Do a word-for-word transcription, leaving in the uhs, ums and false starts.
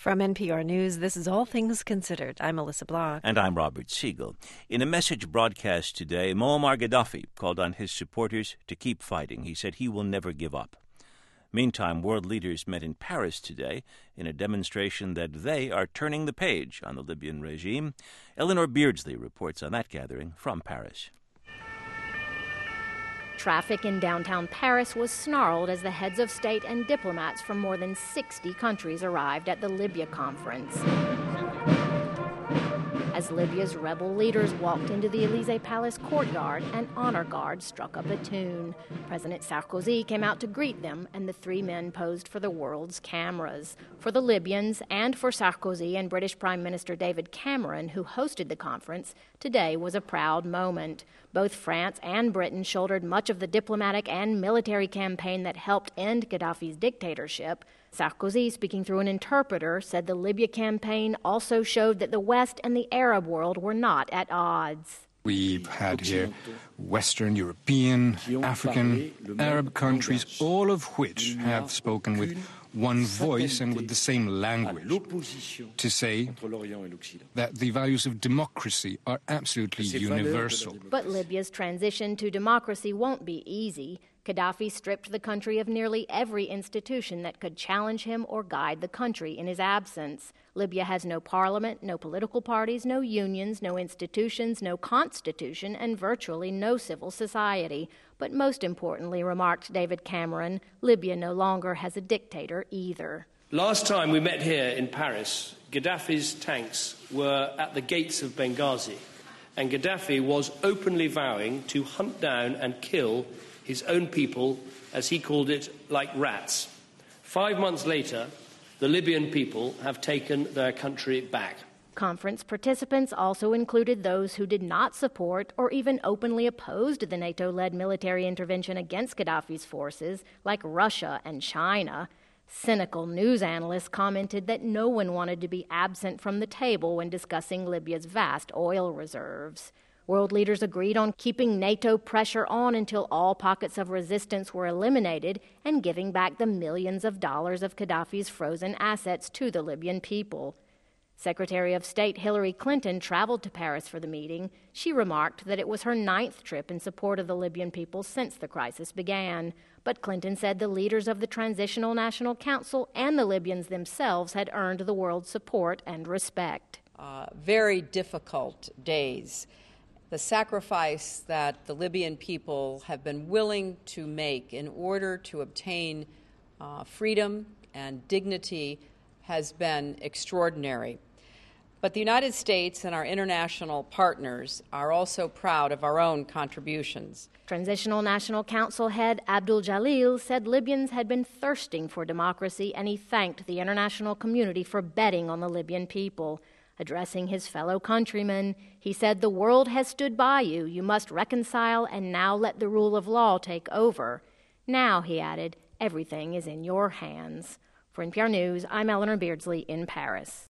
From N P R News, this is All Things Considered. I'm Melissa Block. And I'm Robert Siegel. In a message broadcast today, Muammar Gaddafi called on his supporters to keep fighting. He said he will never give up. Meantime, world leaders met in Paris today in a demonstration that they are turning the page on the Libyan regime. Eleanor Beardsley reports on that gathering from Paris. Traffic in downtown Paris was snarled as the heads of state and diplomats from more than sixty countries arrived at the Libya conference. As Libya's rebel leaders walked into the Élysée Palace courtyard, an honor guard struck up a tune. President Sarkozy came out to greet them, and the three men posed for the world's cameras. For the Libyans and for Sarkozy and British Prime Minister David Cameron, who hosted the conference, today was a proud moment. Both France and Britain shouldered much of the diplomatic and military campaign that helped end Gaddafi's dictatorship. Sarkozy, speaking through an interpreter, said the Libya campaign also showed that the West and the Arab world were not at odds. We've had here Western European, African, Arab countries, all of which have spoken with one voice and with the same language to say that the values of democracy are absolutely universal. But Libya's transition to democracy won't be easy. Gaddafi stripped the country of nearly every institution that could challenge him or guide the country in his absence. Libya has no parliament, no political parties, no unions, no institutions, no constitution, and virtually no civil society. But most importantly, remarked David Cameron, Libya no longer has a dictator either. Last time we met here in Paris, Gaddafi's tanks were at the gates of Benghazi, and Gaddafi was openly vowing to hunt down and kill his own people, as he called it, like rats. Five months later, the Libyan people have taken their country back. Conference participants also included those who did not support or even openly opposed the NATO-led military intervention against Gaddafi's forces, like Russia and China. Cynical news analysts commented that no one wanted to be absent from the table when discussing Libya's vast oil reserves. World leaders agreed on keeping NATO pressure on until all pockets of resistance were eliminated and giving back the millions of dollars of Gaddafi's frozen assets to the Libyan people. Secretary of State Hillary Clinton traveled to Paris for the meeting. She remarked that it was her ninth trip in support of the Libyan people since the crisis began. But Clinton said the leaders of the Transitional National Council and the Libyans themselves had earned the world's support and respect. Uh, very difficult days. The sacrifice that the Libyan people have been willing to make in order to obtain uh, freedom and dignity has been extraordinary. But the United States and our international partners are also proud of our own contributions. Transitional National Council head Abdul Jalil said Libyans had been thirsting for democracy, and he thanked the international community for betting on the Libyan people. Addressing his fellow countrymen, he said, "The world has stood by you. You must reconcile and now let the rule of law take over. Now," he added, "everything is in your hands." For N P R News, I'm Eleanor Beardsley in Paris.